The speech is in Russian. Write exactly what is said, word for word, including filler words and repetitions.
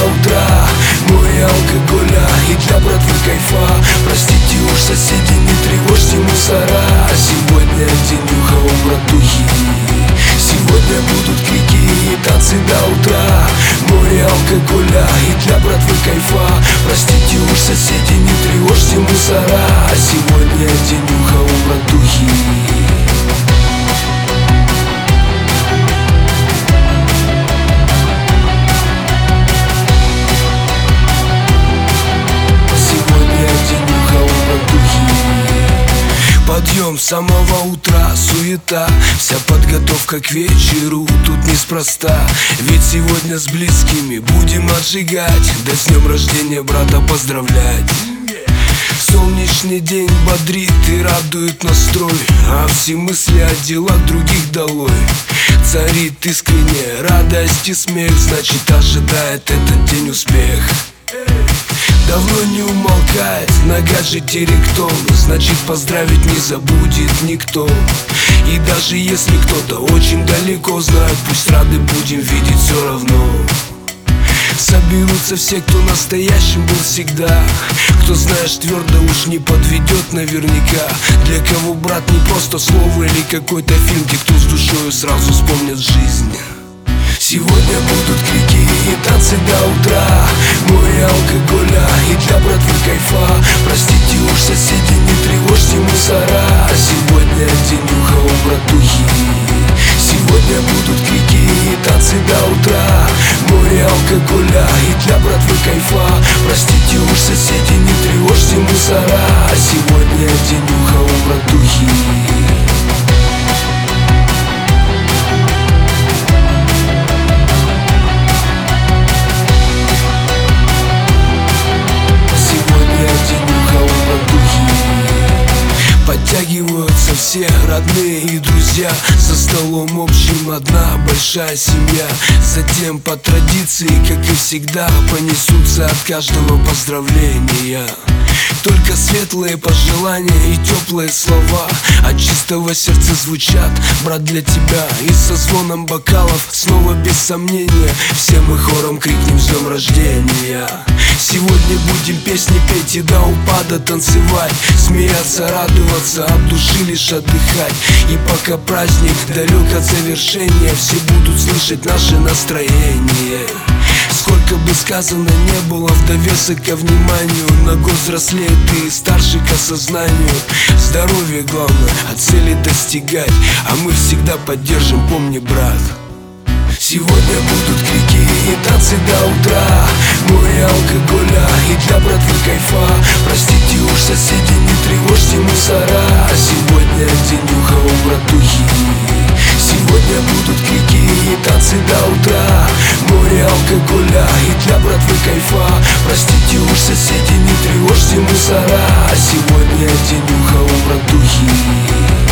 утра. Море алкоголя и для братвы кайфа. Простите уж, соседи, не тревожьте мусора. Сегодня денюха у братухи. Сегодня будут крики и танцы до утра. Море алкоголя и для братвы кайфа. Простите уж, соседи, не тревожьте мусора. Сегодня денюха у братухи. Подъем с самого утра, суета, вся подготовка к вечеру тут неспроста. Ведь сегодня с близкими будем отжигать, да с днем рождения брата поздравлять. Солнечный день бодрит и радует настрой, а все мысли о делах других долой. Царит искренне радость и смех, значит ожидает этот день успех. Давно не умолкает на гаджете рингтон, значит поздравить не забудет никто. И даже если кто-то очень далеко, знает, пусть рады будем видеть все равно. Соберутся все, кто настоящим был всегда, кто, знаешь, твердо уж не подведет наверняка. Для кого брат не просто слово или какой-то фильм, те, кто с душою сразу вспомнят жизнь. Сегодня будут крики и танцы до утра. Море алкоголя и для братвы кайфа. Простите уж, соседи, не тревожьте мусора. Сегодня денюха у братухи. Сегодня будут крики и танцы до утра. Море алкоголя и для братвы кайфа. Простите уж, соседи, не тревожьте мусора. Сегодня денюха у братухи. Подтягиваются все родные и друзья, за столом общим одна большая семья. Затем по традиции, как и всегда, понесутся от каждого поздравления. Только светлые пожелания и теплые слова от чистого сердца звучат, брат, для тебя. И со звоном бокалов снова без сомнения все мы хором крикнем с днем рождения. Сегодня будем песни петь и до упада танцевать, смеяться, радоваться, от души лишь отдыхать. И пока праздник далек от завершения, все будут слышать наше настроение. Сколько бы сказано не было в довесок ко вниманию, на год взрослеет и старше к осознанию. Здоровье главное, а цели достигать, а мы всегда поддержим, помни, брат. Сегодня будут крики и танцы до утра. Море алкоголя и для братвы кайфа. Простите уж, соседи, не тревожьте мусора. Сегодня денюха у братухи. Сегодня будут крики и танцы до утра. Море алкоголя и для братвы кайфа. Простите уж, соседи, не тревожьте мусора. Сегодня денюха у братухи.